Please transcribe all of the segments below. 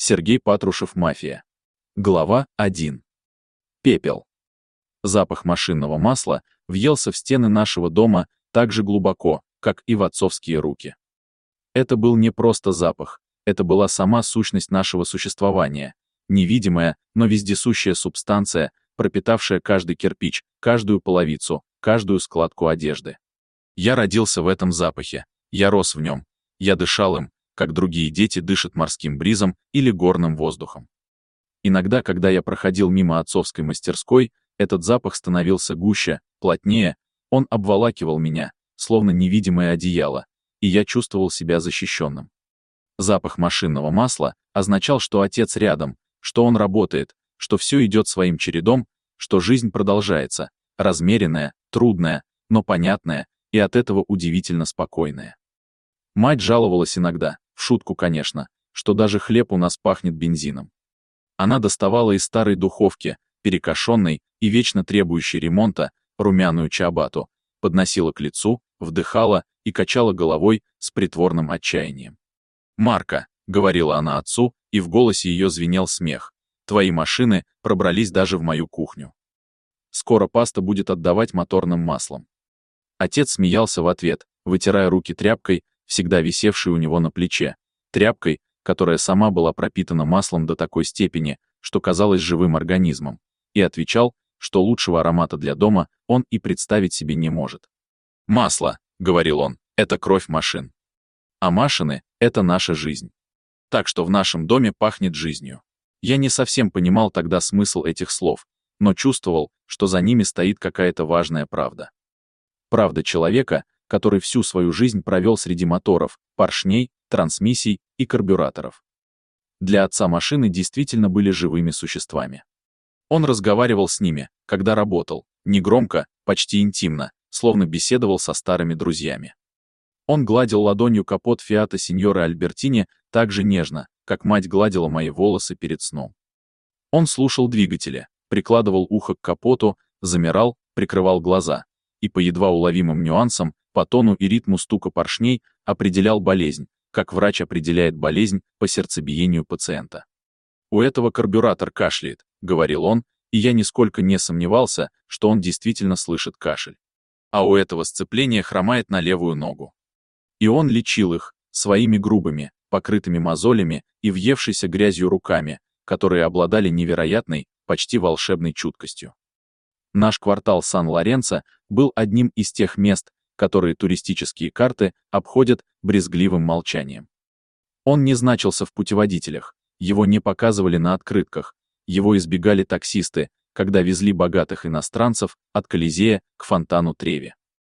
Сергей Патрушев, «Мафия». Глава 1. Пепел. Запах машинного масла въелся в стены нашего дома так же глубоко, как и в отцовские руки. Это был не просто запах, это была сама сущность нашего существования, невидимая, но вездесущая субстанция, пропитавшая каждый кирпич, каждую половицу, каждую складку одежды. Я родился в этом запахе, я рос в нем, я дышал им, как другие дети дышат морским бризом или горным воздухом. Иногда, когда я проходил мимо отцовской мастерской, этот запах становился гуще, плотнее, он обволакивал меня, словно невидимое одеяло, и я чувствовал себя защищенным. Запах машинного масла означал, что отец рядом, что он работает, что все идет своим чередом, что жизнь продолжается, размеренная, трудная, но понятная, и от этого удивительно спокойная. Мать жаловалась иногда, в шутку, конечно, что даже хлеб у нас пахнет бензином. Она доставала из старой духовки, перекошенной и вечно требующей ремонта, румяную чиабатту, подносила к лицу, вдыхала и качала головой с притворным отчаянием. «Марка», — говорила она отцу, и в голосе ее звенел смех, «твои машины пробрались даже в мою кухню. Скоро паста будет отдавать моторным маслом». Отец смеялся в ответ, вытирая руки тряпкой, всегда висевшей у него на плече, тряпкой, которая сама была пропитана маслом до такой степени, что казалась живым организмом, и отвечал, что лучшего аромата для дома он и представить себе не может. «Масло», — говорил он, — «это кровь машин. А машины — это наша жизнь. Так что в нашем доме пахнет жизнью». Я не совсем понимал тогда смысл этих слов, но чувствовал, что за ними стоит какая-то важная правда. Правда человека, который всю свою жизнь провел среди моторов, поршней, трансмиссий и карбюраторов. Для отца машины действительно были живыми существами. Он разговаривал с ними, когда работал, негромко, почти интимно, словно беседовал со старыми друзьями. Он гладил ладонью капот Фиата сеньоры Альбертини так же нежно, как мать гладила мои волосы перед сном. Он слушал двигатели, прикладывал ухо к капоту, замирал, прикрывал глаза, и по едва уловимым нюансам, по тону и ритму стука поршней определял болезнь, как врач определяет болезнь по сердцебиению пациента. «У этого карбюратор кашляет», — говорил он, и я нисколько не сомневался, что он действительно слышит кашель. «А у этого сцепление хромает на левую ногу». И он лечил их своими грубыми, покрытыми мозолями и въевшейся грязью руками, которые обладали невероятной, почти волшебной чуткостью. Наш квартал Сан-Лоренцо был одним из тех мест, которые туристические карты обходят брезгливым молчанием. Он не значился в путеводителях, его не показывали на открытках, его избегали таксисты, когда везли богатых иностранцев от Колизея к фонтану Треви.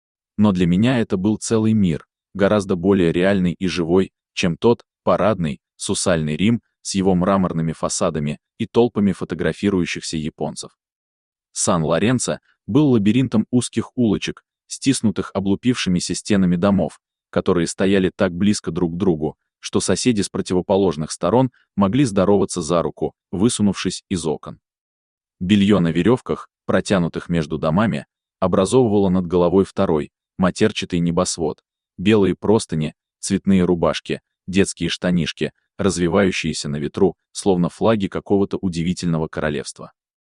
Но для меня это был целый мир, гораздо более реальный и живой, чем тот парадный, сусальный Рим с его мраморными фасадами и толпами фотографирующихся японцев. Сан-Лоренцо был лабиринтом узких улочек, стиснутых облупившимися стенами домов, которые стояли так близко друг к другу, что соседи с противоположных сторон могли здороваться за руку, высунувшись из окон. Белье на веревках, протянутых между домами, образовывало над головой второй, матерчатый небосвод, белые простыни, цветные рубашки, детские штанишки, развивающиеся на ветру, словно флаги какого-то удивительного королевства.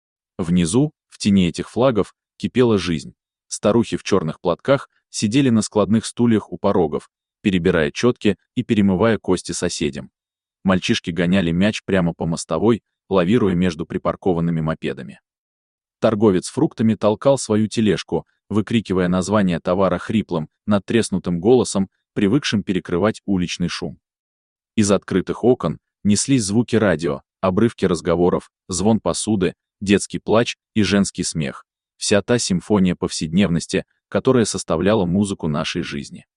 Внизу, в тени этих флагов, кипела жизнь. Старухи в черных платках сидели на складных стульях у порогов, перебирая четки и перемывая кости соседям. Мальчишки гоняли мяч прямо по мостовой, лавируя между припаркованными мопедами. Торговец фруктами толкал свою тележку, выкрикивая название товара хриплым, надтреснутым голосом, привыкшим перекрывать уличный шум. Из открытых окон неслись звуки радио, обрывки разговоров, звон посуды, детский плач и женский смех. Вся та симфония повседневности, которая составляла музыку нашей жизни.